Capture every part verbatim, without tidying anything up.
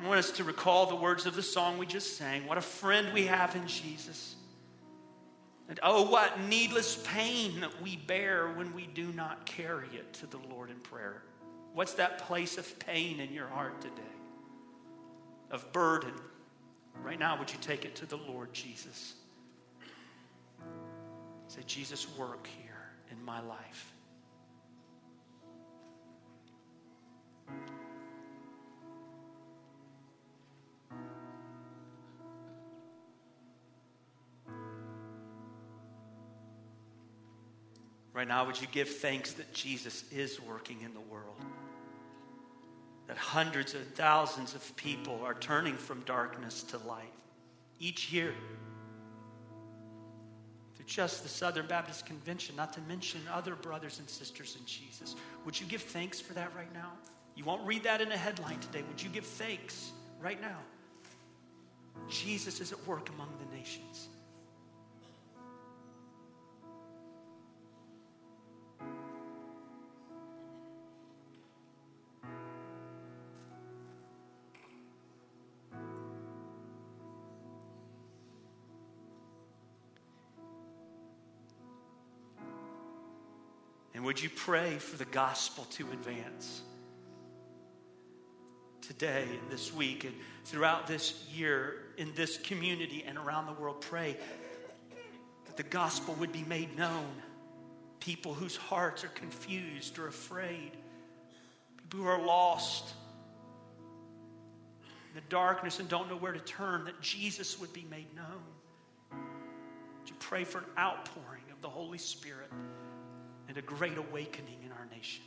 I want us to recall the words of the song we just sang. What a friend we have in Jesus. And oh, what needless pain that we bear when we do not carry it to the Lord in prayer. What's that place of pain in your heart today? Of burden. Right now, would you take it to the Lord Jesus? Say, Jesus, work here in my life. Right now, would you give thanks that Jesus is working in the world? That hundreds and thousands of people are turning from darkness to light each year. Through just the Southern Baptist Convention, not to mention other brothers and sisters in Jesus. Would you give thanks for that right now? You won't read that in a headline today. Would you give thanks right now? Jesus is at work among the nations. And would you pray for the gospel to advance? Today, and this week, and throughout this year, in this community and around the world, pray that the gospel would be made known. People whose hearts are confused or afraid. People who are lost in the darkness and don't know where to turn, that Jesus would be made known. Would you pray for an outpouring of the Holy Spirit and a great awakening in our nation?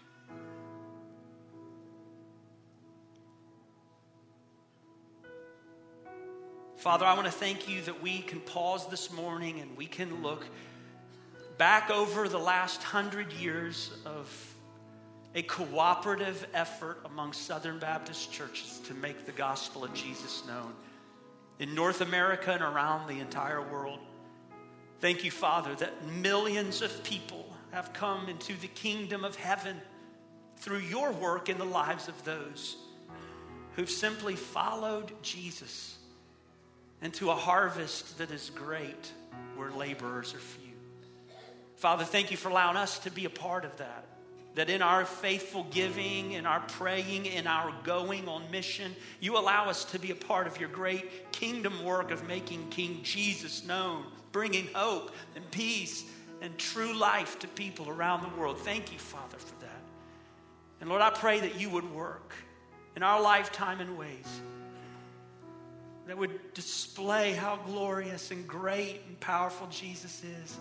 Father, I want to thank you that we can pause this morning and we can look back over the last hundred years of a cooperative effort among Southern Baptist churches to make the gospel of Jesus known in North America and around the entire world. Thank you, Father, that millions of people have come into the kingdom of heaven through your work in the lives of those who've simply followed Jesus into a harvest that is great where laborers are few. Father, thank you for allowing us to be a part of that. That in our faithful giving, in our praying, in our going on mission, you allow us to be a part of your great kingdom work of making King Jesus known, bringing hope and peace and true life to people around the world. Thank you, Father, for that. And Lord, I pray that you would work in our lifetime in ways that would display how glorious and great and powerful Jesus is.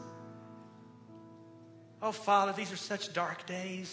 Oh, Father, these are such dark days.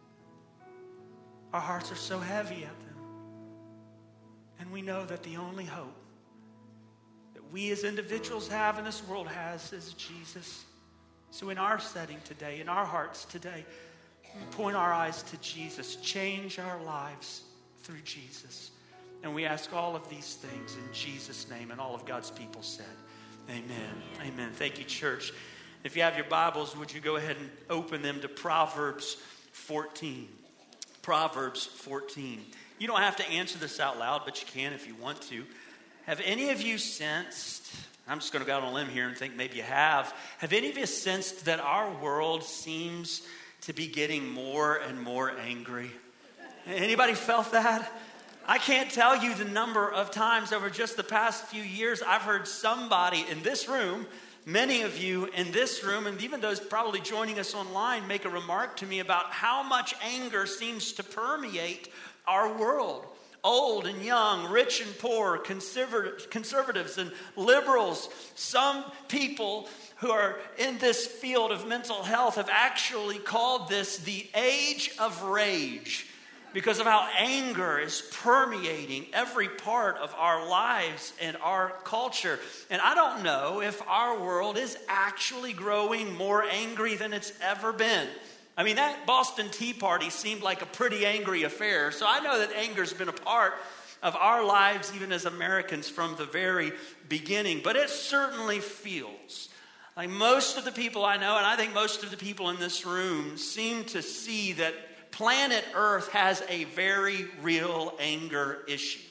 Our hearts are so heavy at them. And we know that the only hope that we as individuals have and this world has is Jesus. So in our setting today, in our hearts today, we point our eyes to Jesus. Change our lives through Jesus. And we ask all of these things in Jesus' name. And all of God's people said, amen. Amen. Amen. Thank you, church. If you have your Bibles, would you go ahead and open them to Proverbs fourteen. Proverbs fourteen. You don't have to answer this out loud, but you can if you want to. Have any of you sensed, I'm just going to go out on a limb here and think maybe you have. Have any of you sensed that our world seems to be getting more and more angry? Anybody felt that? I can't tell you the number of times over just the past few years I've heard somebody in this room, many of you in this room, and even those probably joining us online, make a remark to me about how much anger seems to permeate our world. Old and young, rich and poor, conservatives and liberals. Some people who are in this field of mental health have actually called this the age of rage, because of how anger is permeating every part of our lives and our culture. And I don't know if our world is actually growing more angry than it's ever been. I mean, that Boston Tea Party seemed like a pretty angry affair. So I know that anger's been a part of our lives, even as Americans, from the very beginning. But it certainly feels like most of the people I know, and I think most of the people in this room, seem to see that planet Earth has a very real anger issue.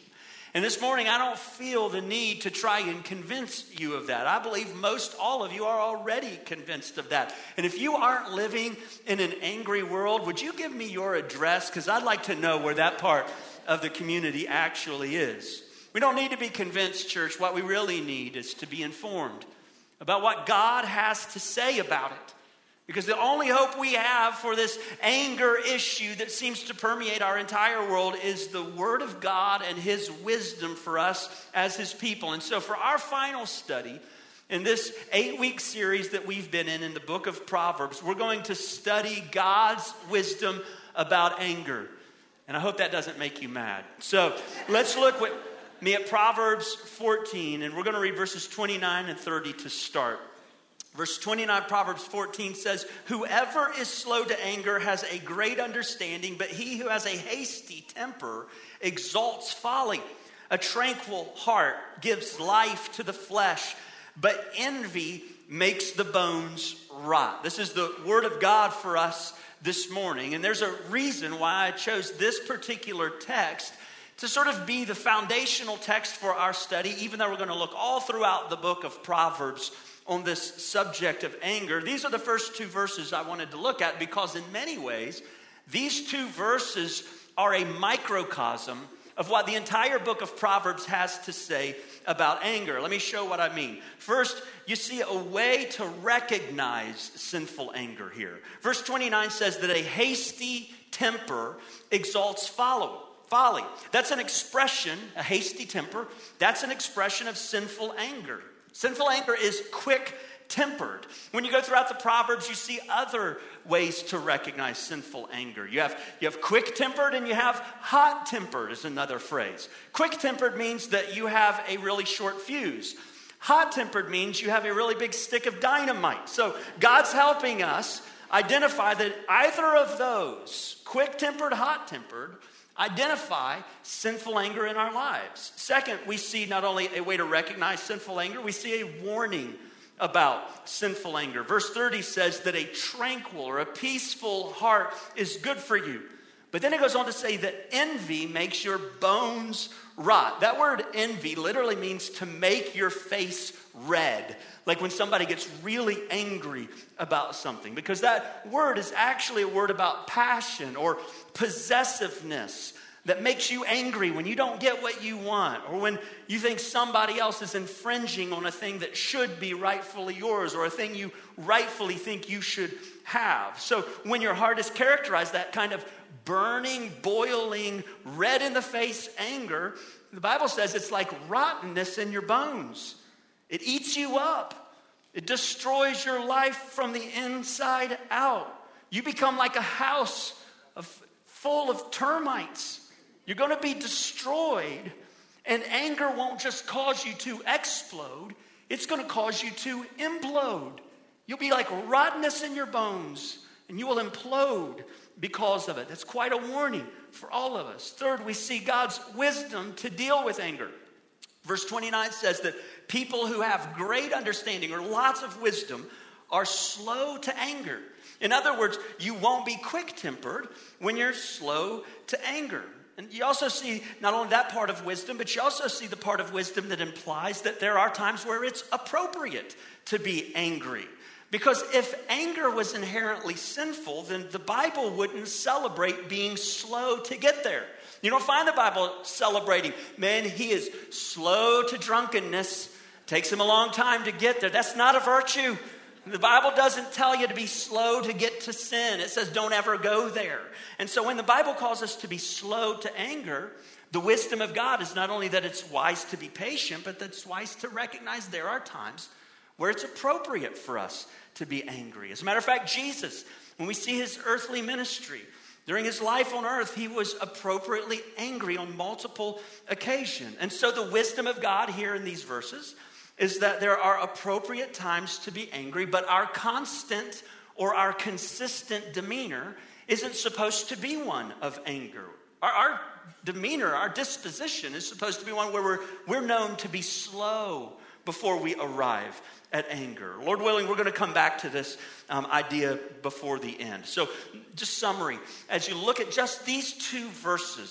And this morning, I don't feel the need to try and convince you of that. I believe most all of you are already convinced of that. And if you aren't living in an angry world, would you give me your address? Because I'd like to know where that part of the community actually is. We don't need to be convinced, church. What we really need is to be informed about what God has to say about it. Because the only hope we have for this anger issue that seems to permeate our entire world is the Word of God and His wisdom for us as His people. And so for our final study in this eight-week series that we've been in in the book of Proverbs, we're going to study God's wisdom about anger. And I hope that doesn't make you mad. So let's look with me at Proverbs fourteen, and we're going to read verses twenty-nine and thirty to start. Verse twenty-nine, Proverbs fourteen says, "Whoever is slow to anger has a great understanding, but he who has a hasty temper exalts folly. A tranquil heart gives life to the flesh, but envy makes the bones rot." This is the word of God for us this morning. And there's a reason why I chose this particular text to sort of be the foundational text for our study, even though we're going to look all throughout the book of Proverbs on this subject of anger. These are the first two verses I wanted to look at because in many ways, these two verses are a microcosm of what the entire book of Proverbs has to say about anger. Let me show what I mean. First, you see a way to recognize sinful anger here. Verse twenty-nine says that a hasty temper exalts follow. Folly. That's an expression, a hasty temper, that's an expression of sinful anger. Sinful anger is quick-tempered. When you go throughout the Proverbs, you see other ways to recognize sinful anger. You have, you have quick-tempered and you have hot-tempered is another phrase. Quick-tempered means that you have a really short fuse. Hot-tempered means you have a really big stick of dynamite. So God's helping us identify that either of those, quick-tempered, hot-tempered, identify sinful anger in our lives. Second, we see not only a way to recognize sinful anger, we see a warning about sinful anger. Verse thirty says that a tranquil or a peaceful heart is good for you. But then it goes on to say that envy makes your bones rot. That word envy literally means to make your face red. Like when somebody gets really angry about something. Because that word is actually a word about passion or possessiveness that makes you angry when you don't get what you want, or when you think somebody else is infringing on a thing that should be rightfully yours, or a thing you rightfully think you should have. So when your heart is characterized, that kind of burning, boiling, red in the face anger, the Bible says it's like rottenness in your bones. It eats you up. It destroys your life from the inside out. You become like a house of, full of termites. You're going to be destroyed. And anger won't just cause you to explode. It's going to cause you to implode. You'll be like rottenness in your bones. And you will implode because of it. That's quite a warning for all of us. Third, we see God's wisdom to deal with anger. Verse twenty-nine says that people who have great understanding or lots of wisdom are slow to anger. In other words, you won't be quick-tempered when you're slow to anger. And you also see not only that part of wisdom, but you also see the part of wisdom that implies that there are times where it's appropriate to be angry. Because if anger was inherently sinful, then the Bible wouldn't celebrate being slow to get there. You don't find the Bible celebrating, man, he is slow to drunkenness. Takes him a long time to get there. That's not a virtue. The Bible doesn't tell you to be slow to get to sin. It says don't ever go there. And so when the Bible calls us to be slow to anger, the wisdom of God is not only that it's wise to be patient, but that it's wise to recognize there are times where it's appropriate for us to be angry. As a matter of fact, Jesus, when we see his earthly ministry, during his life on earth, he was appropriately angry on multiple occasions. And so the wisdom of God here in these verses is that there are appropriate times to be angry, but our constant or our consistent demeanor isn't supposed to be one of anger. Our, our demeanor, our disposition is supposed to be one where we're, we're known to be slow before we arrive at anger. Lord willing, we're going to come back to this um, idea before the end. So just summary, as you look at just these two verses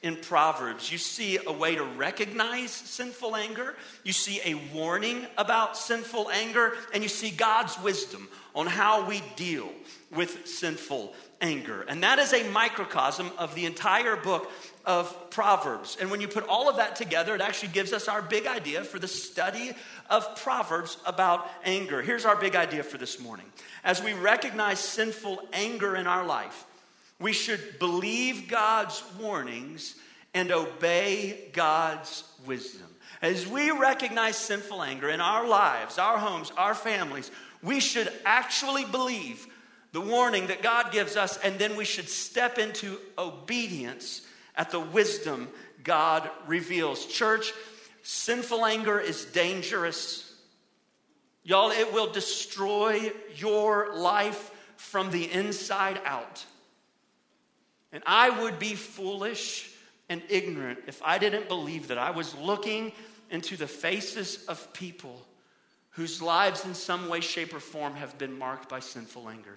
in Proverbs, you see a way to recognize sinful anger, you see a warning about sinful anger, and you see God's wisdom on how we deal with sinful anger. And that is a microcosm of the entire book of Proverbs. And when you put all of that together, it actually gives us our big idea for the study of Proverbs about anger. Here's our big idea for this morning. As we recognize sinful anger in our life, we should believe God's warnings and obey God's wisdom. As we recognize sinful anger in our lives, our homes, our families, we should actually believe the warning that God gives us, and then we should step into obedience at the wisdom God reveals. Church, sinful anger is dangerous. Y'all, it will destroy your life from the inside out. And I would be foolish and ignorant if I didn't believe that I was looking into the faces of people whose lives in some way, shape, or form have been marked by sinful anger.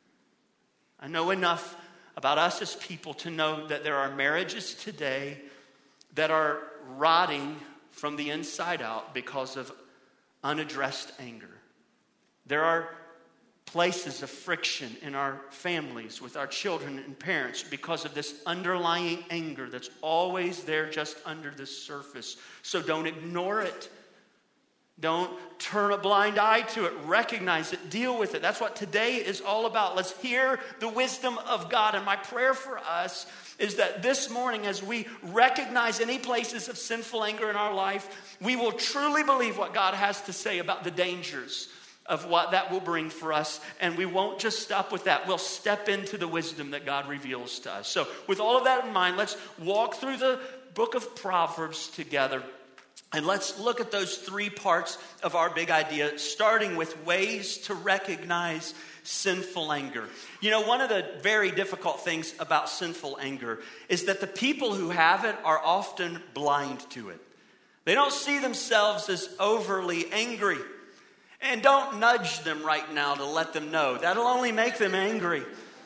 I know enough about us as people to know that there are marriages today that are rotting from the inside out because of unaddressed anger. There are places of friction in our families with our children and parents because of this underlying anger that's always there just under the surface. So don't ignore it. Don't turn a blind eye to it. Recognize it. Deal with it. That's what today is all about. Let's hear the wisdom of God. And my prayer for us is that this morning, as we recognize any places of sinful anger in our life, we will truly believe what God has to say about the dangers of what that will bring for us. And we won't just stop with that. We'll step into the wisdom that God reveals to us. So with all of that in mind, let's walk through the book of Proverbs together. And let's look at those three parts of our big idea, starting with ways to recognize sinful anger. You know, one of the very difficult things about sinful anger is that the people who have it are often blind to it. They don't see themselves as overly angry. And don't nudge them right now to let them know. That'll only make them angry.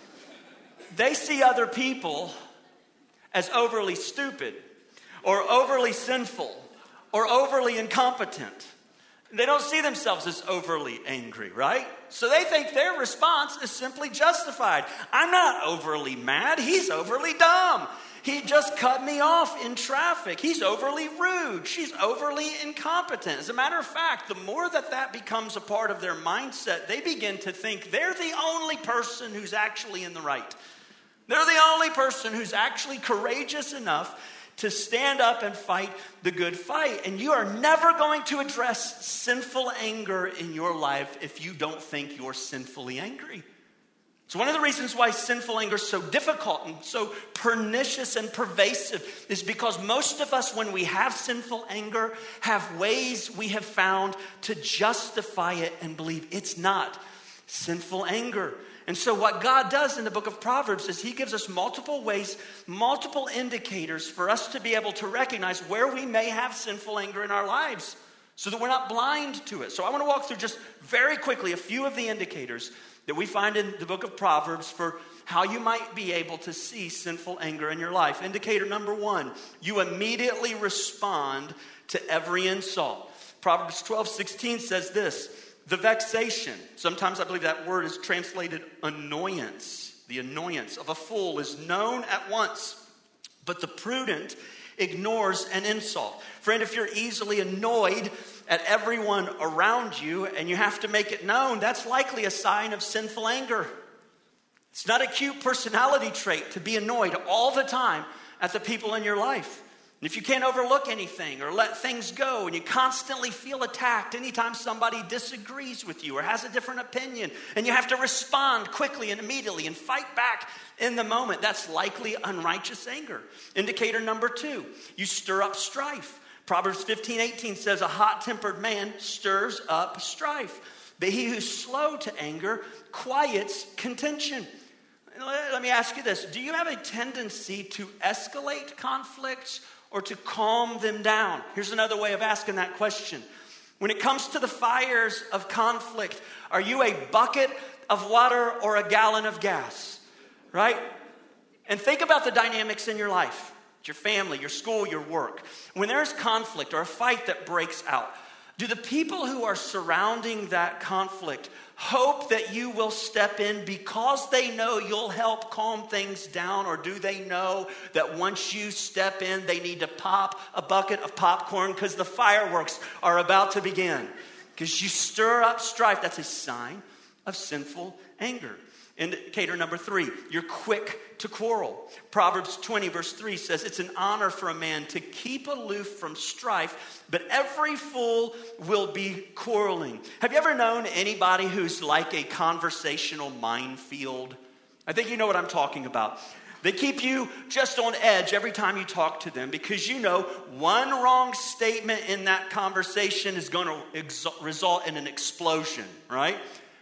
They see other people as overly stupid or overly sinful or overly incompetent. They don't see themselves as overly angry, right? So they think their response is simply justified. I'm not overly mad. He's overly dumb. He just cut me off in traffic. He's overly rude. She's overly incompetent. As a matter of fact, the more that that becomes a part of their mindset, they begin to think they're the only person who's actually in the right. They're the only person who's actually courageous enough to stand up and fight the good fight. And you are never going to address sinful anger in your life if you don't think you're sinfully angry. It's one of the reasons why sinful anger is so difficult and so pernicious and pervasive is because most of us, when we have sinful anger, have ways we have found to justify it and believe it's not sinful anger. And so what God does in the book of Proverbs is he gives us multiple ways, multiple indicators for us to be able to recognize where we may have sinful anger in our lives so that we're not blind to it. So I want to walk through just very quickly a few of the indicators that we find in the book of Proverbs for how you might be able to see sinful anger in your life. Indicator number one, you immediately respond to every insult. Proverbs twelve sixteen says this, the vexation, sometimes I believe that word is translated annoyance. The annoyance of a fool is known at once, but the prudent ignores an insult. Friend, if you're easily annoyed at everyone around you and you have to make it known, that's likely a sign of sinful anger. It's not a cute personality trait to be annoyed all the time at the people in your life. And if you can't overlook anything or let things go and you constantly feel attacked anytime somebody disagrees with you or has a different opinion and you have to respond quickly and immediately and fight back in the moment, that's likely unrighteous anger. Indicator number two, you stir up strife. Proverbs fifteen eighteen says a hot-tempered man stirs up strife, but he who's slow to anger quiets contention. Let me ask you this. Do you have a tendency to escalate conflicts or to calm them down? Here's another way of asking that question. When it comes to the fires of conflict, are you a bucket of water or a gallon of gas? Right? And think about the dynamics in your life. your family, your school, your work. When there's conflict or a fight that breaks out, do the people who are surrounding that conflict hope that you will step in because they know you'll help calm things down? Or do they know that once you step in, they need to pop a bucket of popcorn because the fireworks are about to begin? Because you stir up strife. That's a sign of sinful anger. Indicator number three, you're quick to quarrel. Proverbs twenty verse three says it's an honor for a man to keep aloof from strife, but every fool will be quarreling. Have you ever known anybody who's like a conversational minefield? I think you know what I'm talking about. They keep you just on edge every time you talk to them because you know one wrong statement in that conversation is going to ex- result in an explosion, right?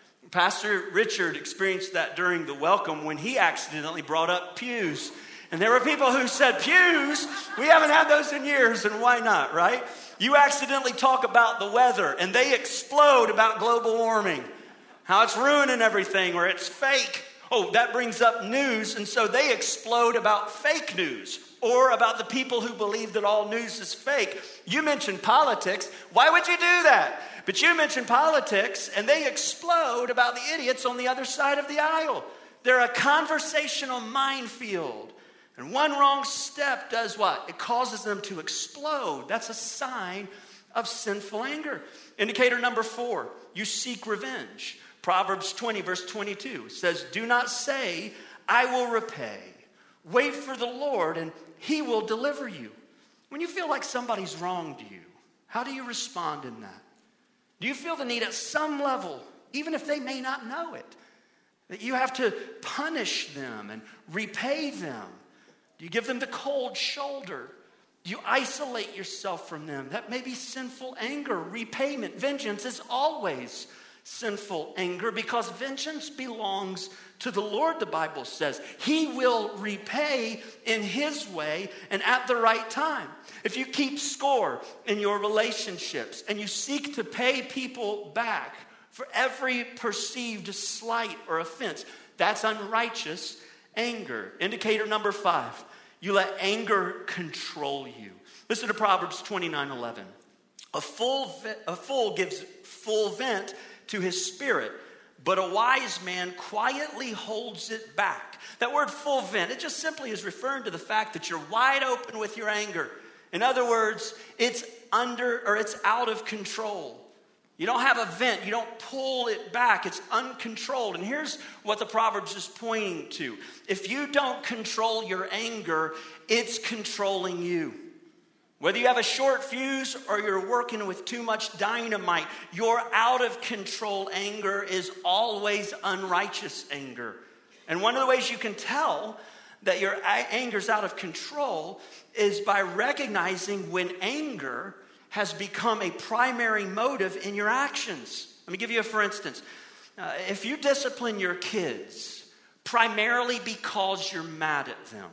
Pastor Richard experienced that during the welcome when he accidentally brought up pews. And there were people who said, pews? We haven't had those in years, and why not, right? You accidentally talk about the weather, and they explode about global warming, how it's ruining everything, or it's fake. Oh, that brings up news, and so they explode about fake news, or about the people who believe that all news is fake. You mentioned politics. Why would you do that? But you mention politics, and they explode about the idiots on the other side of the aisle. They're a conversational minefield. And one wrong step does what? It causes them to explode. That's a sign of sinful anger. Indicator number four, you seek revenge. Proverbs twenty verse twenty-two says, do not say, I will repay. Wait for the Lord, and he will deliver you. When you feel like somebody's wronged you, how do you respond in that? Do you feel the need at some level, even if they may not know it, that you have to punish them and repay them? Do you give them the cold shoulder? Do you isolate yourself from them? That may be sinful anger. Repayment, vengeance is always sinful anger because vengeance belongs to the Lord, the Bible says. He will repay in his way and at the right time. If you keep score in your relationships and you seek to pay people back for every perceived slight or offense, that's unrighteous anger. Indicator number five, you let anger control you. Listen to Proverbs twenty-nine eleven. A fool, a fool gives full vent to his spirit, but a wise man quietly holds it back. That word full vent, it just simply is referring to the fact that you're wide open with your anger. In other words, it's under or it's out of control. You don't have a vent. You don't pull it back. It's uncontrolled. And here's what the Proverbs is pointing to. If you don't control your anger, it's controlling you. Whether you have a short fuse or you're working with too much dynamite, your out of control anger is always unrighteous anger. And one of the ways you can tell that your anger is out of control is by recognizing when anger has become a primary motive in your actions. Let me give you a for instance. Uh, if you discipline your kids primarily because you're mad at them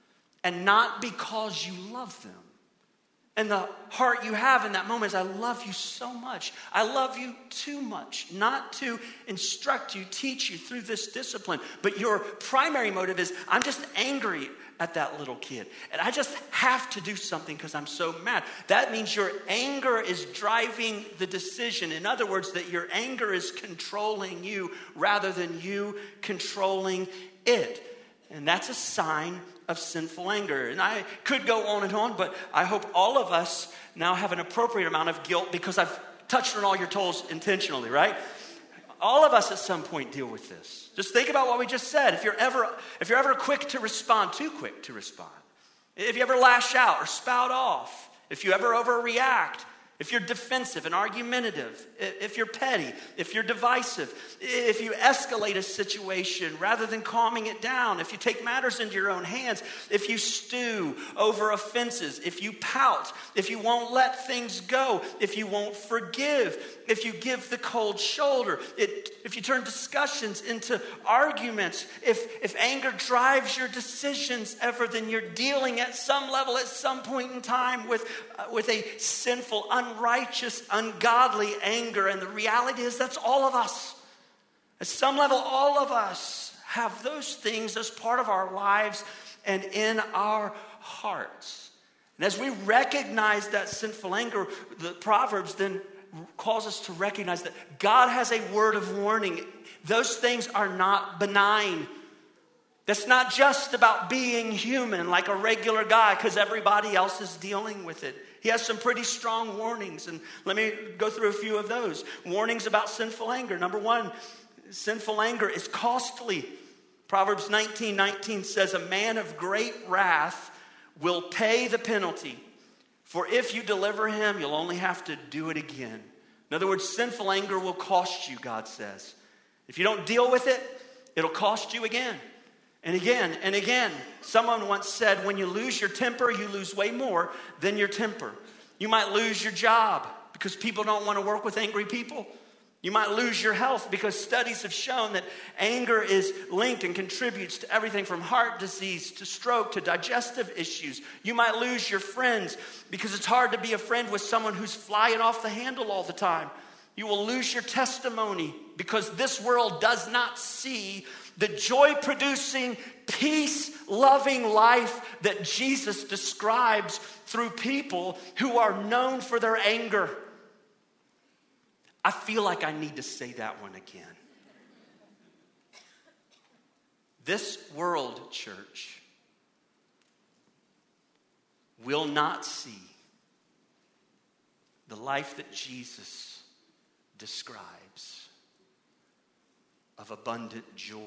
and not because you love them, and the heart you have in that moment is, I love you so much. I love you too much. Not to instruct you, teach you through this discipline. But your primary motive is, I'm just angry at that little kid. And I just have to do something because I'm so mad. That means your anger is driving the decision. In other words, that your anger is controlling you rather than you controlling it. And that's a sign of sinful anger. And I could go on and on, but I hope all of us now have an appropriate amount of guilt because I've touched on all your toes intentionally, right? All of us at some point deal with this. Just think about what we just said. If you're ever, if you're ever quick to respond, too quick to respond. If you ever lash out or spout off. If you ever overreact. If you're defensive and argumentative, if you're petty, if you're divisive, if you escalate a situation rather than calming it down, if you take matters into your own hands, if you stew over offenses, if you pout, if you won't let things go, if you won't forgive, if you give the cold shoulder, it, if you turn discussions into arguments, if, if anger drives your decisions ever, then you're dealing at some level, at some point in time with, uh, with a sinful, unrighteous, ungodly anger. And the reality is that's all of us. At some level, all of us have those things as part of our lives and in our hearts. And as we recognize that sinful anger, the Proverbs then calls us to recognize that God has a word of warning. Those things are not benign. That's not just about being human like a regular guy because everybody else is dealing with it. He has some pretty strong warnings, and let me go through a few of those. Warnings about sinful anger. Number one, sinful anger is costly. Proverbs nineteen nineteen says, a man of great wrath will pay the penalty. For if you deliver him, you'll only have to do it again. In other words, sinful anger will cost you, God says. If you don't deal with it, it'll cost you again. And again and again. Someone once said, when you lose your temper, you lose way more than your temper. You might lose your job because people don't want to work with angry people. You might lose your health because studies have shown that anger is linked and contributes to everything from heart disease to stroke to digestive issues. You might lose your friends because it's hard to be a friend with someone who's flying off the handle all the time. You will lose your testimony because this world does not see the joy-producing, peace-loving life that Jesus describes through people who are known for their anger. I feel like I need to say that one again. This world, church, will not see the life that Jesus describes of abundant joy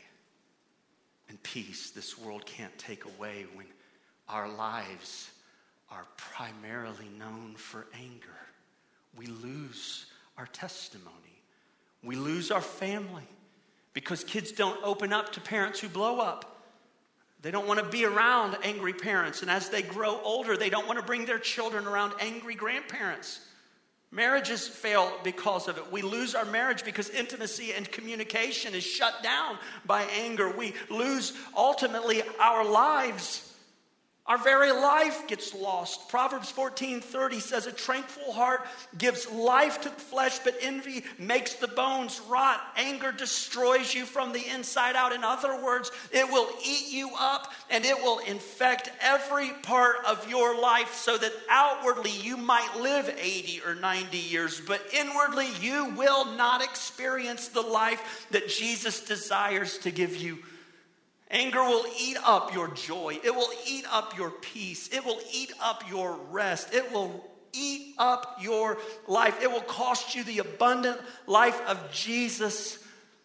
and peace. This world can't take away when our lives are primarily known for anger. We lose our testimony. We lose our family because kids don't open up to parents who blow up. They don't want to be around angry parents. And as they grow older, they don't want to bring their children around angry grandparents. Marriages fail because of it. We lose our marriage because intimacy and communication is shut down by anger. We lose, ultimately, our lives. Our very life gets lost. Proverbs fourteen thirty says, a tranquil heart gives life to the flesh, but envy makes the bones rot. Anger destroys you from the inside out. In other words, it will eat you up and it will infect every part of your life so that outwardly you might live eighty or ninety years, but inwardly you will not experience the life that Jesus desires to give you. Anger will eat up your joy. It will eat up your peace. It will eat up your rest. It will eat up your life. It will cost you the abundant life of Jesus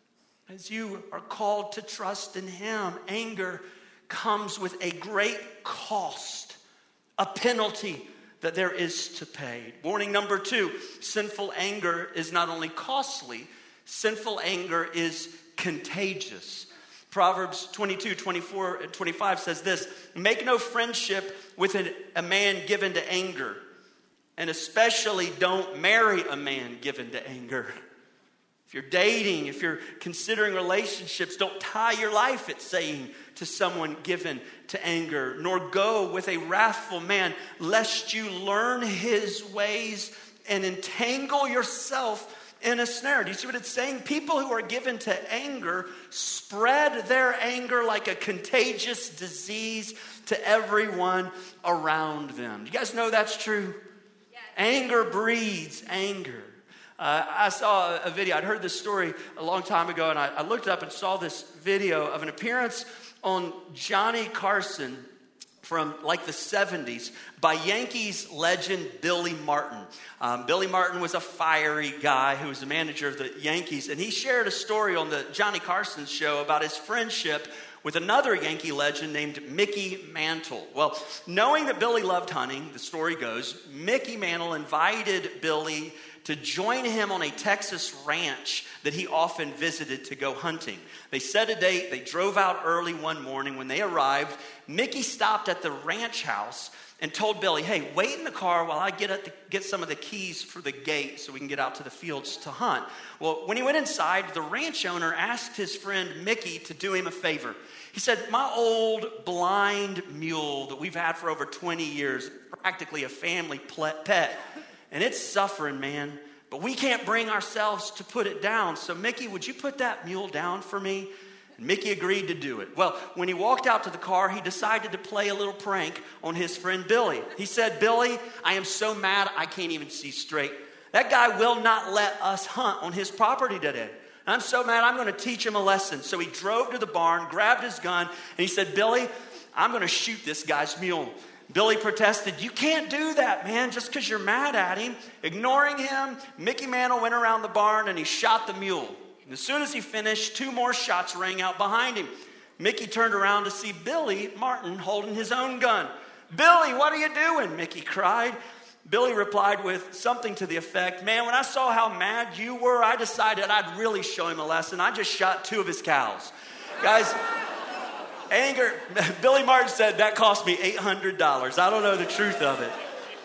as you are called to trust in him. Anger comes with a great cost, a penalty that there is to pay. Warning number two, sinful anger is not only costly, sinful anger is contagious. Proverbs twenty-two, twenty-four, and twenty-five says this, make no friendship with an, a man given to anger, and especially don't marry a man given to anger. If you're dating, if you're considering relationships, don't tie your life, it's saying, to someone given to anger, nor go with a wrathful man, lest you learn his ways and entangle yourself in a snare. Do you see what it's saying? People who are given to anger spread their anger like a contagious disease to everyone around them. Do you guys know that's true? Yes. Anger breeds anger. Uh, I saw a video. I'd heard this story a long time ago, and I, I looked up and saw this video of an appearance on Johnny Carson from like the seventies by Yankees legend Billy Martin. Um, Billy Martin was a fiery guy who was the manager of the Yankees, and he shared a story on the Johnny Carson show about his friendship with another Yankee legend named Mickey Mantle. Well, knowing that Billy loved hunting, the story goes, Mickey Mantle invited Billy to join him on a Texas ranch that he often visited to go hunting. They set a date. They drove out early one morning. When they arrived, Mickey stopped at the ranch house and told Billy, hey, wait in the car while I get, at the, get some of the keys for the gate so we can get out to the fields to hunt. Well, when he went inside, the ranch owner asked his friend Mickey to do him a favor. He said, my old blind mule that we've had for over twenty years, practically a family pet, and it's suffering, man, but we can't bring ourselves to put it down. So, Mickey, would you put that mule down for me? And Mickey agreed to do it. Well, when he walked out to the car, he decided to play a little prank on his friend Billy. He said, Billy, I am so mad I can't even see straight. That guy will not let us hunt on his property today. And I'm so mad, I'm going to teach him a lesson. So he drove to the barn, grabbed his gun, and he said, Billy, I'm going to shoot this guy's mule. Billy protested, you can't do that, man, just because you're mad at him. Ignoring him, Mickey Mantle went around the barn and he shot the mule. And as soon as he finished, two more shots rang out behind him. Mickey turned around to see Billy Martin holding his own gun. Billy, what are you doing? Mickey cried. Billy replied with something to the effect, man, when I saw how mad you were, I decided I'd really show him a lesson. I just shot two of his cows. Guys, anger, Billy Martin said that cost me eight hundred dollars. I don't know the truth of it.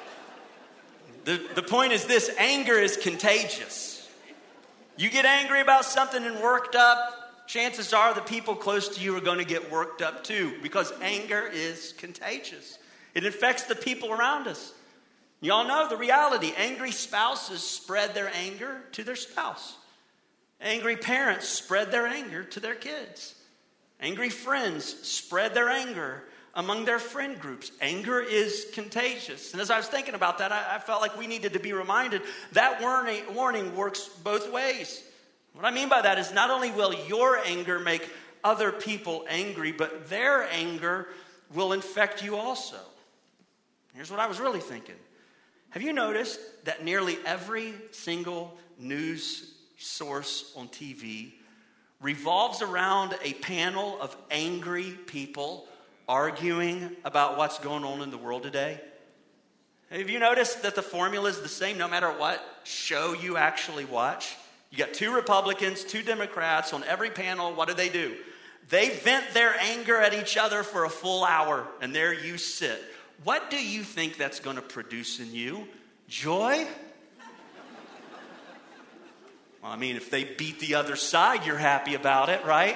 The, the point is this, anger is contagious. You get angry about something and worked up, chances are the people close to you are going to get worked up too, because anger is contagious. It infects the people around us. Y'all know the reality. Angry spouses spread their anger to their spouse. Angry parents spread their anger to their kids. Angry friends spread their anger among their friend groups. Anger is contagious. And as I was thinking about that, I, I felt like we needed to be reminded that warning, warning works both ways. What I mean by that is not only will your anger make other people angry, but their anger will infect you also. Here's what I was really thinking. Have you noticed that nearly every single news source on T V revolves around a panel of angry people arguing about what's going on in the world today? Have you noticed that the formula is the same no matter what show you actually watch? You got two Republicans, two Democrats on every panel. What do they do? They vent their anger at each other for a full hour, and there you sit. What do you think that's going to produce in you? Joy? Well, I mean, if they beat the other side, you're happy about it, right?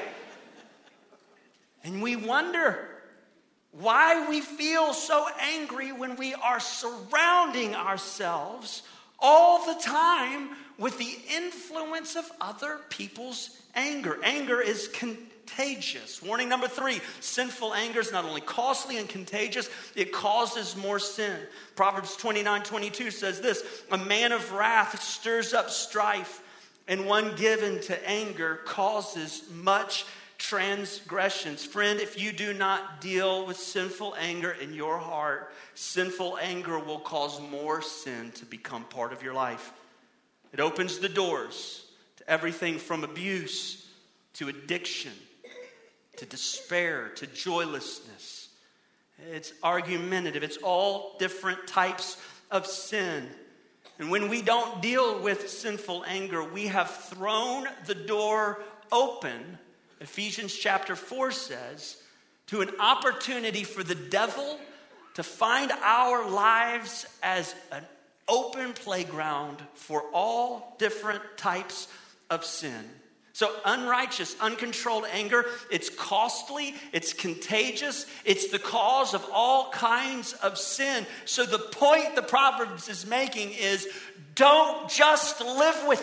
And we wonder why we feel so angry when we are surrounding ourselves all the time with the influence of other people's anger. Anger is contagious. Warning number three, sinful anger is not only costly and contagious, it causes more sin. Proverbs twenty-nine twenty-two says this, a man of wrath stirs up strife, and one given to anger causes much transgressions. Friend, if you do not deal with sinful anger in your heart, sinful anger will cause more sin to become part of your life. It opens the doors to everything from abuse to addiction, to despair, to joylessness. It's argumentative. It's all different types of sin. And when we don't deal with sinful anger, we have thrown the door open, Ephesians chapter four says, to an opportunity for the devil to find our lives as an open playground for all different types of sin. So unrighteous, uncontrolled anger, it's costly, it's contagious, it's the cause of all kinds of sin. So the point the Proverbs is making is don't just live with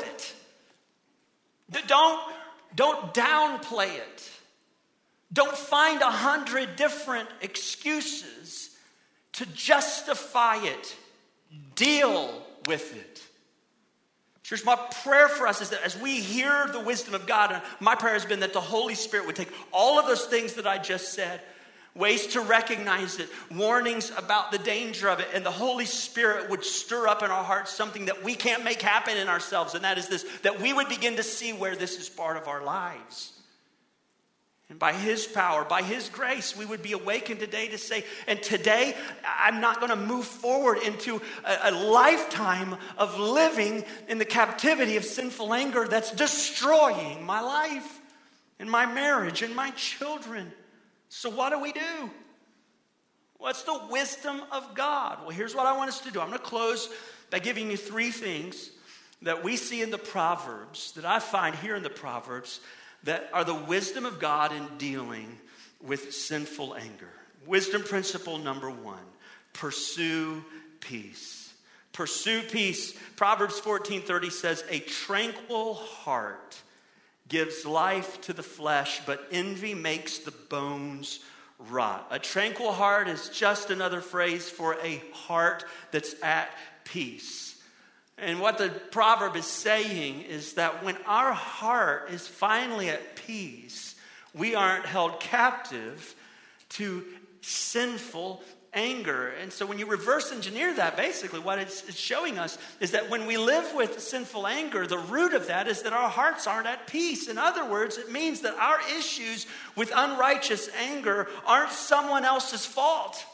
it. Don't, don't downplay it. Don't find a hundred different excuses to justify it. Deal with it. Church, my prayer for us is that as we hear the wisdom of God, and my prayer has been that the Holy Spirit would take all of those things that I just said, ways to recognize it, warnings about the danger of it, and the Holy Spirit would stir up in our hearts something that we can't make happen in ourselves, and that is this, that we would begin to see where this is part of our lives. And by His power, by His grace, we would be awakened today to say, and today I'm not going to move forward into a, a lifetime of living in the captivity of sinful anger that's destroying my life and my marriage and my children. So what do we do? What's the wisdom of God? Well, here's what I want us to do. I'm going to close by giving you three things that we see in the Proverbs, that I find here in the Proverbs, that are the wisdom of God in dealing with sinful anger. Wisdom principle number one, pursue peace. Pursue peace. Proverbs fourteen thirty says, a tranquil heart gives life to the flesh, but envy makes the bones rot. A tranquil heart is just another phrase for a heart that's at peace. And what the proverb is saying is that when our heart is finally at peace, we aren't held captive to sinful anger. And so when you reverse engineer that, basically what it's, it's showing us is that when we live with sinful anger, the root of that is that our hearts aren't at peace. In other words, it means that our issues with unrighteous anger aren't someone else's fault.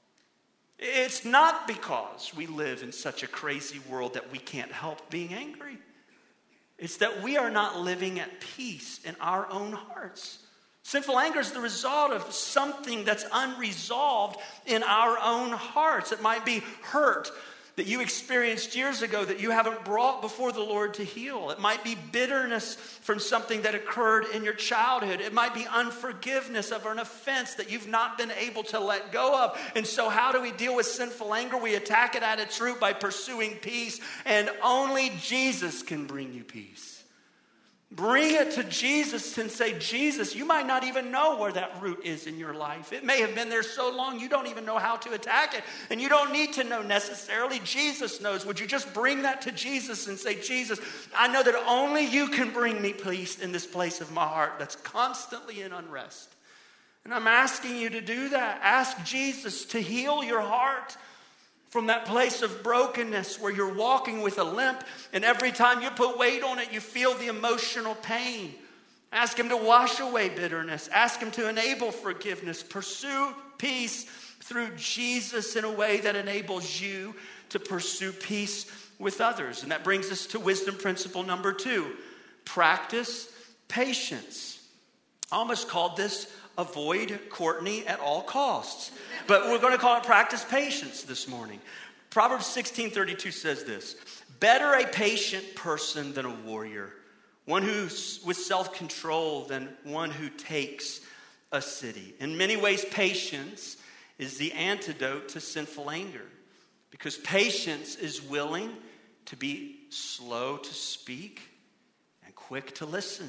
It's not because we live in such a crazy world that we can't help being angry. It's that we are not living at peace in our own hearts. Sinful anger is the result of something that's unresolved in our own hearts. It might be hurt that you experienced years ago that you haven't brought before the Lord to heal. It might be bitterness from something that occurred in your childhood. It might be unforgiveness of an offense that you've not been able to let go of. And so how do we deal with sinful anger? We attack it at its root by pursuing peace, and only Jesus can bring you peace. Bring it to Jesus and say, Jesus, you might not even know where that root is in your life. It may have been there so long you don't even know how to attack it. And you don't need to know necessarily. Jesus knows. Would you just bring that to Jesus and say, Jesus, I know that only you can bring me peace in this place of my heart that's constantly in unrest. And I'm asking you to do that. Ask Jesus to heal your heart from that place of brokenness where you're walking with a limp, and every time you put weight on it, you feel the emotional pain. Ask him to wash away bitterness. Ask him to enable forgiveness. Pursue peace through Jesus in a way that enables you to pursue peace with others. And that brings us to wisdom principle number two. Practice patience. I almost called this avoid Courtney at all costs. But we're going to call it practice patience this morning. Proverbs sixteen thirty-two says this: better a patient person than a warrior, one who's with self-control than one who takes a city. In many ways, patience is the antidote to sinful anger, because patience is willing to be slow to speak and quick to listen.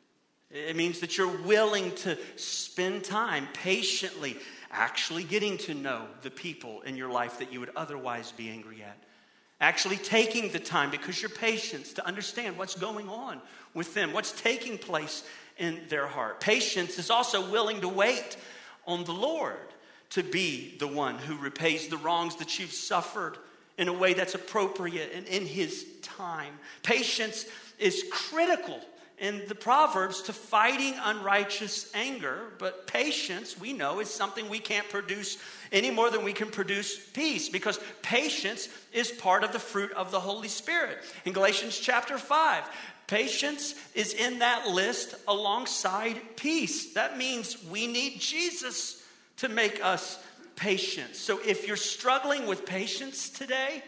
It means that you're willing to spend time patiently actually getting to know the people in your life that you would otherwise be angry at. Actually taking the time, because you're patient, to understand what's going on with them, what's taking place in their heart. Patience is also willing to wait on the Lord to be the one who repays the wrongs that you've suffered in a way that's appropriate and in his time. Patience is critical in the Proverbs to fighting unrighteous anger. But patience, we know, is something we can't produce any more than we can produce peace, because patience is part of the fruit of the Holy Spirit. In Galatians chapter five, patience is in that list alongside peace. That means we need Jesus to make us patient. So if you're struggling with patience today,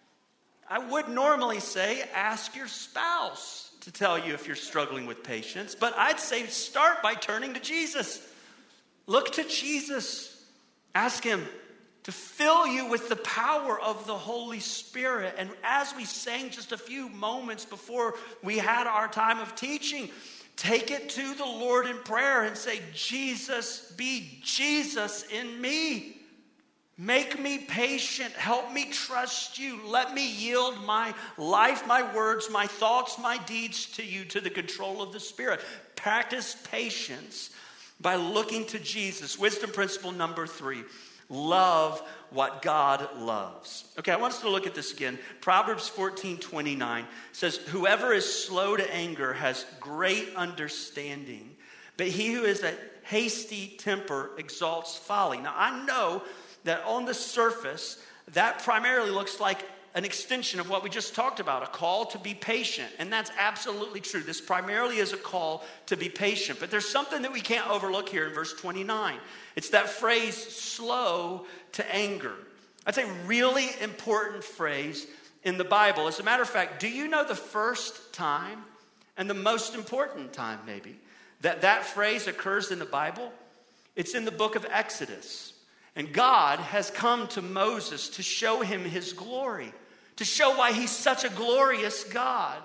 I would normally say ask your spouse to tell you if you're struggling with patience, but I'd say start by turning to Jesus. Look to Jesus. Ask him to fill you with the power of the Holy Spirit. And as we sang just a few moments before we had our time of teaching, take it to the Lord in prayer and say, Jesus, be Jesus in me. Make me patient. Help me trust you. Let me yield my life, my words, my thoughts, my deeds to you, to the control of the Spirit. Practice patience by looking to Jesus. Wisdom principle number three: love what God loves. Okay, I want us to look at this again. Proverbs fourteen twenty-nine says, whoever is slow to anger has great understanding, but he who is a hasty temper exalts folly. Now, I know that on the surface, that primarily looks like an extension of what we just talked about, a call to be patient. And that's absolutely true. This primarily is a call to be patient. But there's something that we can't overlook here in verse twenty-nine. It's that phrase, slow to anger. That's a really important phrase in the Bible. As a matter of fact, do you know the first time, and the most important time maybe, that that phrase occurs in the Bible? It's in the book of Exodus. And God has come to Moses to show him his glory, to show why he's such a glorious God,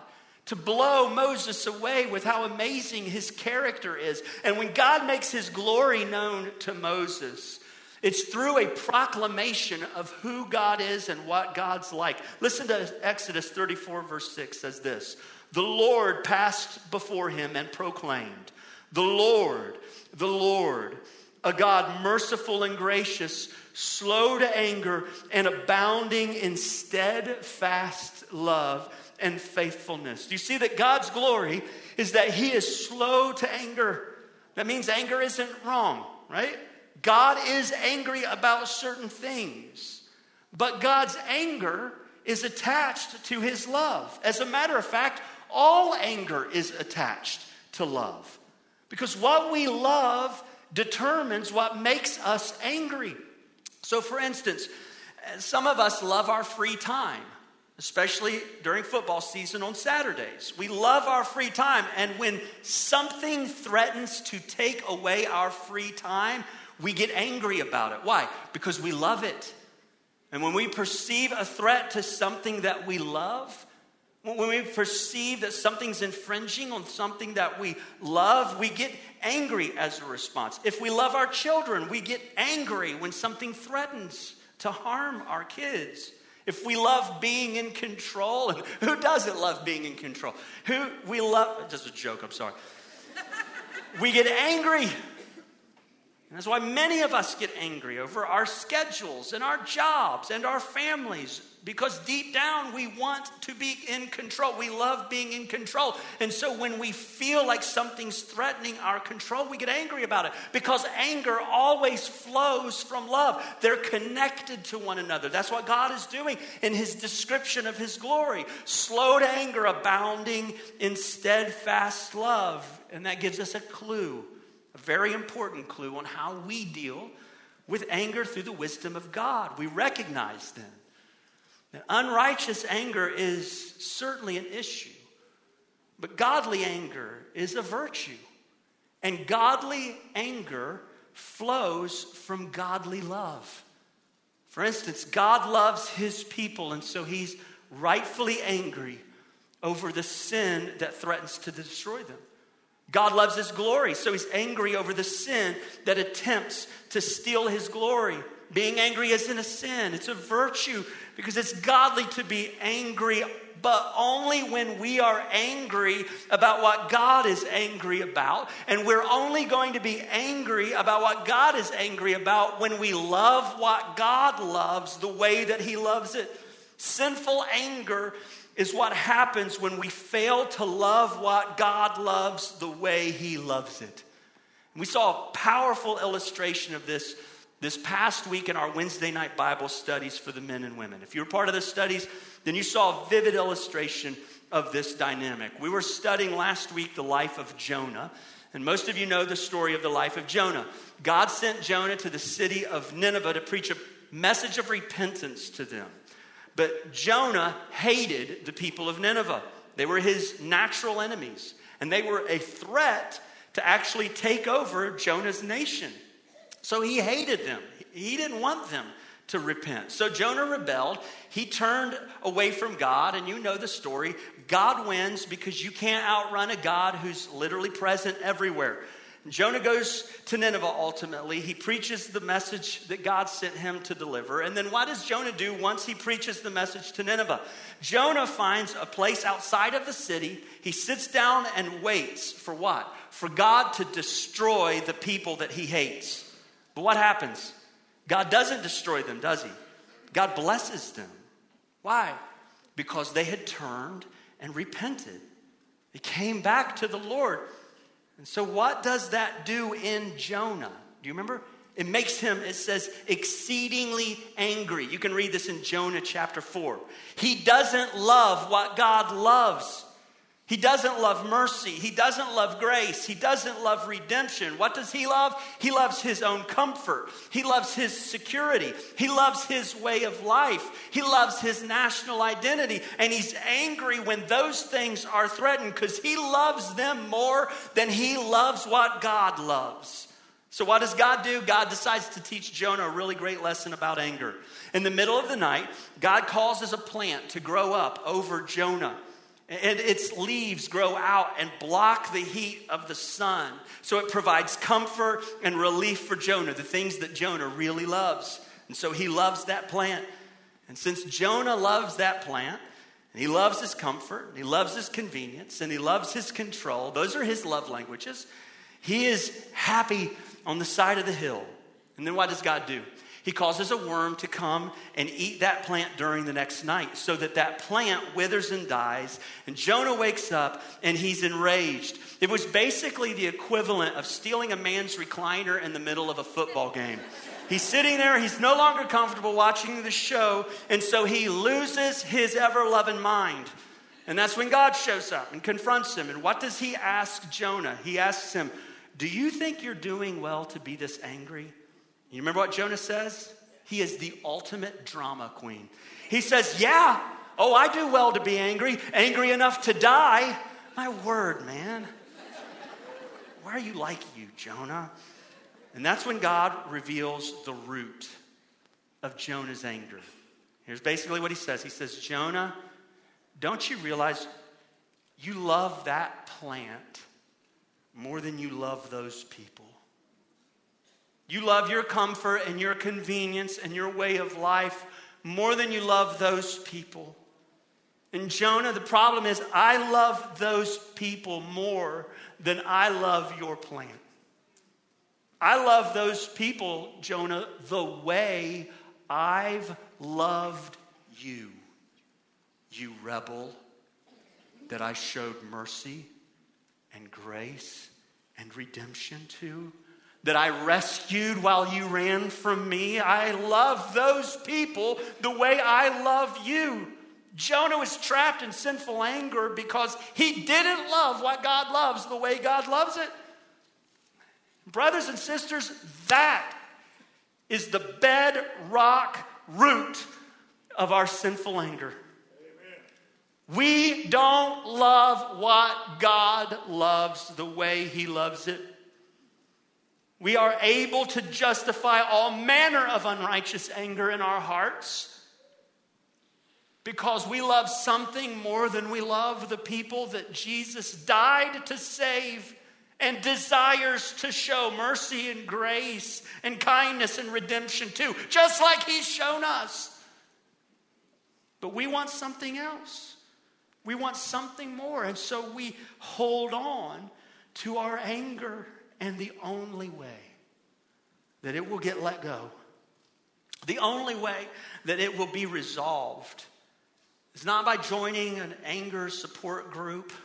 to blow Moses away with how amazing his character is. And when God makes his glory known to Moses, it's through a proclamation of who God is and what God's like. Listen to Exodus thirty-four, verse six says this. The Lord passed before him and proclaimed, the Lord, the Lord, a God merciful and gracious, slow to anger, and abounding in steadfast love and faithfulness. Do you see that God's glory is that he is slow to anger? That means anger isn't wrong, right? God is angry about certain things, but God's anger is attached to his love. As a matter of fact, all anger is attached to love, because what we love determines what makes us angry. So for instance, some of us love our free time, especially during football season on Saturdays. We love our free time, and when something threatens to take away our free time, we get angry about it. Why? Because we love it. And when we perceive a threat to something that we love, when we perceive that something's infringing on something that we love, we get angry as a response. If we love our children, we get angry when something threatens to harm our kids. If we love being in control, and who doesn't love being in control? Who we love, just a joke, I'm sorry. We get angry. And that's why many of us get angry over our schedules and our jobs and our families, because deep down we want to be in control. We love being in control. And so when we feel like something's threatening our control, we get angry about it, because anger always flows from love. They're connected to one another. That's what God is doing in his description of his glory. Slow to anger, abounding in steadfast love. And that gives us a clue. A very important clue on how we deal with anger through the wisdom of God. We recognize then that unrighteous anger is certainly an issue, but godly anger is a virtue. And godly anger flows from godly love. For instance, God loves his people, and so he's rightfully angry over the sin that threatens to destroy them. God loves his glory, so he's angry over the sin that attempts to steal his glory. Being angry isn't a sin, it's a virtue, because it's godly to be angry, but only when we are angry about what God is angry about. And we're only going to be angry about what God is angry about when we love what God loves the way that he loves it. Sinful anger is what happens when we fail to love what God loves the way he loves it. And we saw a powerful illustration of this this past week in our Wednesday night Bible studies for the men and women. If you were part of the studies, then you saw a vivid illustration of this dynamic. We were studying last week the life of Jonah, and most of you know the story of the life of Jonah. God sent Jonah to the city of Nineveh to preach a message of repentance to them. But Jonah hated the people of Nineveh. They were his natural enemies, and they were a threat to actually take over Jonah's nation. So he hated them. He didn't want them to repent. So Jonah rebelled. He turned away from God, and you know the story. God wins because you can't outrun a God who's literally present everywhere. Jonah goes to Nineveh ultimately. He preaches the message that God sent him to deliver. And then what does Jonah do once he preaches the message to Nineveh? Jonah finds a place outside of the city. He sits down and waits for what? For God to destroy the people that he hates. But what happens? God doesn't destroy them, does he? God blesses them. Why? Because they had turned and repented. They came back to the Lord. And so what does that do in Jonah? Do you remember? It makes him, it says, exceedingly angry. You can read this in Jonah chapter four. He doesn't love what God loves. He doesn't love mercy. He doesn't love grace. He doesn't love redemption. What does he love? He loves his own comfort. He loves his security. He loves his way of life. He loves his national identity. And he's angry when those things are threatened because he loves them more than he loves what God loves. So what does God do? God decides to teach Jonah a really great lesson about anger. In the middle of the night, God causes a plant to grow up over Jonah. And its leaves grow out and block the heat of the sun. So it provides comfort and relief for Jonah, the things that Jonah really loves. And so he loves that plant. And since Jonah loves that plant, and he loves his comfort, and he loves his convenience, and he loves his control, those are his love languages, he is happy on the side of the hill. And then what does God do? He causes a worm to come and eat that plant during the next night so that that plant withers and dies. And Jonah wakes up and he's enraged. It was basically the equivalent of stealing a man's recliner in the middle of a football game. He's sitting there. He's no longer comfortable watching the show. And so he loses his ever-loving mind. And that's when God shows up and confronts him. And what does he ask Jonah? He asks him, do you think you're doing well to be this angry? You remember what Jonah says? He is the ultimate drama queen. He says, yeah, oh, I do well to be angry, angry enough to die. My word, man. Why are you like you, Jonah? And that's when God reveals the root of Jonah's anger. Here's basically what he says. He says, Jonah, don't you realize you love that plant more than you love those people? You love your comfort and your convenience and your way of life more than you love those people. And Jonah, the problem is I love those people more than I love your plant. I love those people, Jonah, the way I've loved you. You rebel that I showed mercy and grace and redemption to. That I rescued while you ran from me. I love those people the way I love you. Jonah was trapped in sinful anger because he didn't love what God loves the way God loves it. Brothers and sisters, that is the bedrock root of our sinful anger. Amen. We don't love what God loves the way he loves it. We are able to justify all manner of unrighteous anger in our hearts because we love something more than we love the people that Jesus died to save and desires to show mercy and grace and kindness and redemption to, just like he's shown us. But we want something else. We want something more. And so we hold on to our anger. And the only way that it will get let go, the only way that it will be resolved is not by joining an anger support group,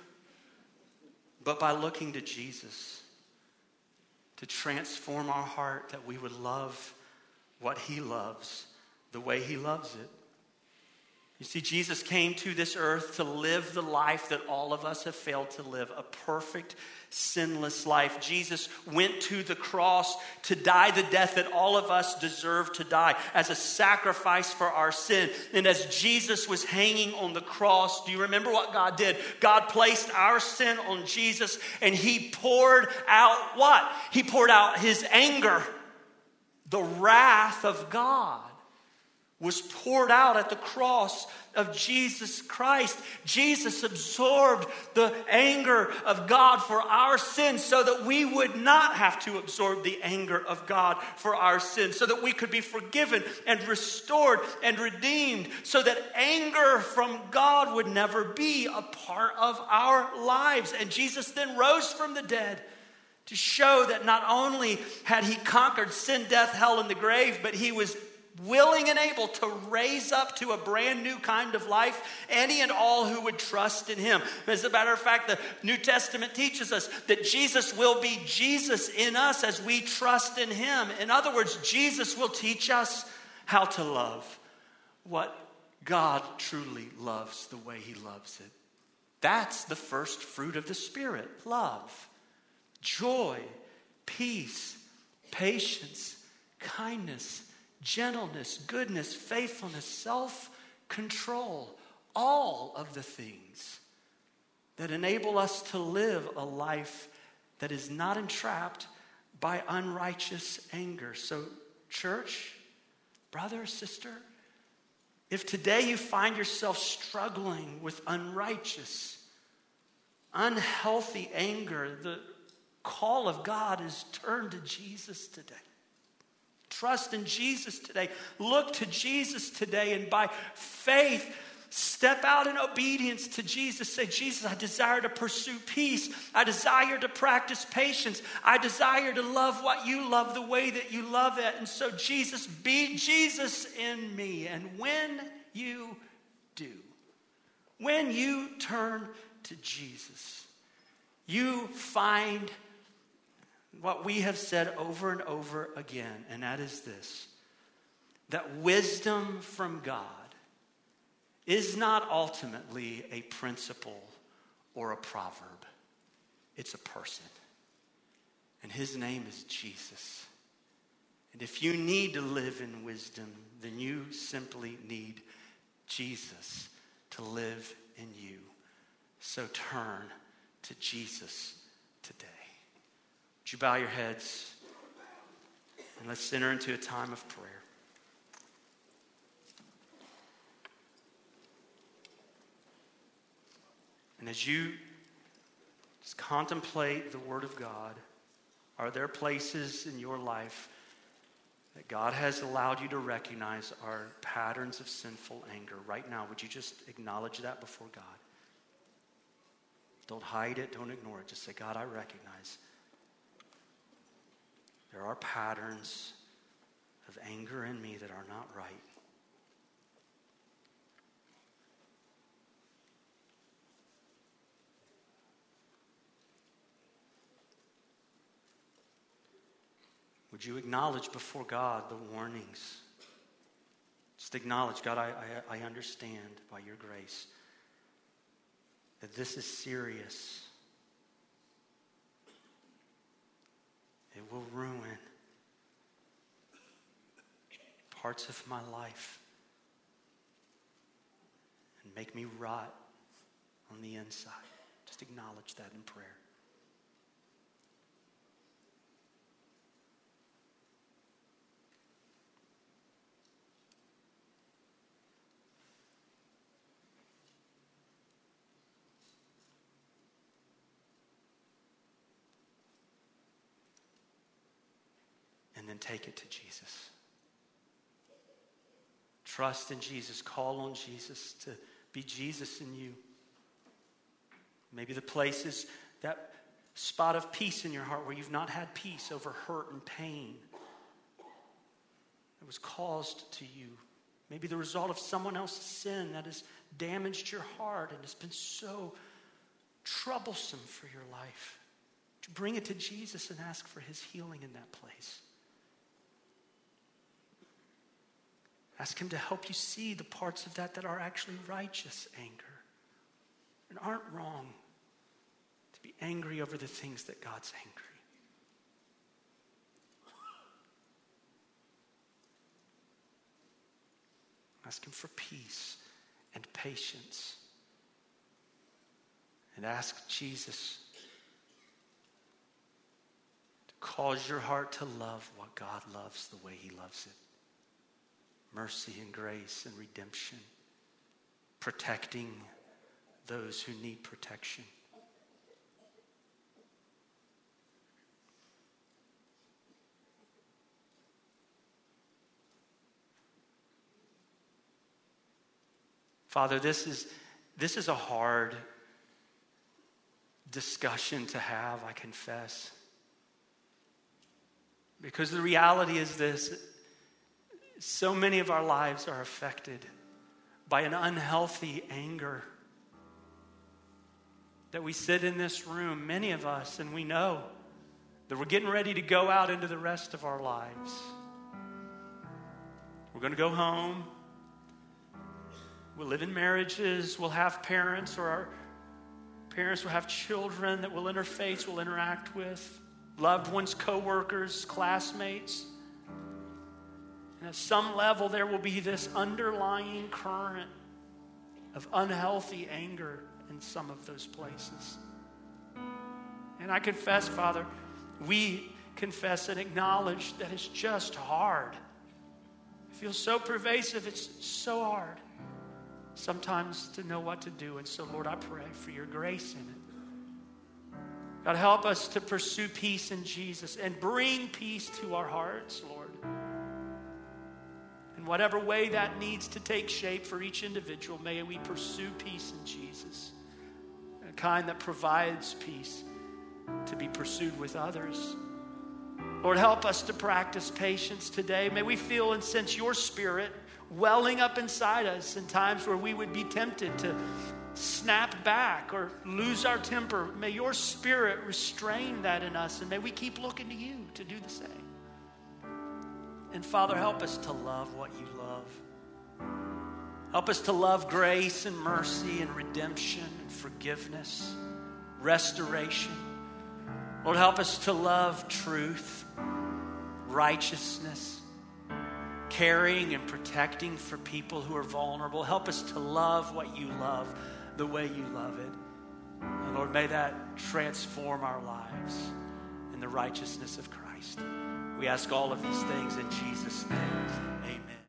but by looking to Jesus to transform our heart that we would love what he loves the way he loves it. You see, Jesus came to this earth to live the life that all of us have failed to live, a perfect, sinless life. Jesus went to the cross to die the death that all of us deserve to die as a sacrifice for our sin. And as Jesus was hanging on the cross, do you remember what God did? God placed our sin on Jesus and he poured out what? He poured out his anger. The wrath of God was poured out at the cross of Jesus Christ. Jesus absorbed the anger of God for our sins so that we would not have to absorb the anger of God for our sins, so that we could be forgiven and restored and redeemed, so that anger from God would never be a part of our lives. And Jesus then rose from the dead to show that not only had he conquered sin, death, hell, and the grave, but he was willing and able to raise up to a brand new kind of life any and all who would trust in him. As a matter of fact, the New Testament teaches us that Jesus will be Jesus in us as we trust in him. In other words, Jesus will teach us how to love what God truly loves the way he loves it. That's the first fruit of the Spirit, love, joy, peace, patience, kindness, gentleness, goodness, faithfulness, self-control, all of the things that enable us to live a life that is not entrapped by unrighteous anger. So, church, brother, sister, If today you find yourself struggling with unrighteous, unhealthy anger, the call of God is turn to Jesus today. Trust in Jesus today. Look to Jesus today, and by faith, step out in obedience to Jesus. Say, Jesus, I desire to pursue peace. I desire to practice patience. I desire to love what you love the way that you love it. And so, Jesus, be Jesus in me. And when you do, when you turn to Jesus, you find what we have said over and over again, and that is this, that wisdom from God is not ultimately a principle or a proverb. It's a person. And his name is Jesus. And if you need to live in wisdom, then you simply need Jesus to live in you. So turn to Jesus today. Would you bow your heads? And let's enter into a time of prayer. And as you just contemplate the Word of God, are there places in your life that God has allowed you to recognize are patterns of sinful anger? Right now, would you just acknowledge that before God? Don't hide it. Don't ignore it. Just say, God, I recognize there are patterns of anger in me that are not right. Would you acknowledge before God the warnings? Just acknowledge, God, I, I, I understand by your grace that this is serious. It will ruin parts of my life and make me rot on the inside. Just acknowledge that in prayer. And then take it to Jesus. Trust in Jesus. Call on Jesus to be Jesus in you. Maybe the place is that spot of peace in your heart where you've not had peace over hurt and pain that was caused to you. Maybe the result of someone else's sin that has damaged your heart and has been so troublesome for your life. Bring it to Jesus and ask for his healing in that place. Ask him to help you see the parts of that that are actually righteous anger and aren't wrong to be angry over the things that God's angry. Ask him for peace and patience. And ask Jesus to cause your heart to love what God loves the way he loves it. Mercy and grace and redemption. Protecting those who need protection. Father, this is, this is a hard discussion to have, I confess. Because the reality is this. So many of our lives are affected by an unhealthy anger. That we sit in this room, many of us, and we know that we're getting ready to go out into the rest of our lives. We're going to go home. We'll live in marriages. We'll have parents, or our parents will have children that we'll interface, we'll interact with. Loved ones, co-workers, classmates. And at some level, there will be this underlying current of unhealthy anger in some of those places. And I confess, Father, we confess and acknowledge that it's just hard. feels so pervasive, it's so hard sometimes to know what to do. And so, Lord, I pray for your grace in it. God, help us to pursue peace in Jesus and bring peace to our hearts, Lord. In whatever way that needs to take shape for each individual, may we pursue peace in Jesus. A kind that provides peace to be pursued with others. Lord, help us to practice patience today. May we feel and sense your Spirit welling up inside us in times where we would be tempted to snap back or lose our temper. May your Spirit restrain that in us, and may we keep looking to you to do the same. And Father, help us to love what you love. Help us to love grace and mercy and redemption and forgiveness, restoration. Lord, help us to love truth, righteousness, caring and protecting for people who are vulnerable. Help us to love what you love the way you love it. And Lord, may that transform our lives in the righteousness of Christ. We ask all of these things in Jesus' name. Amen.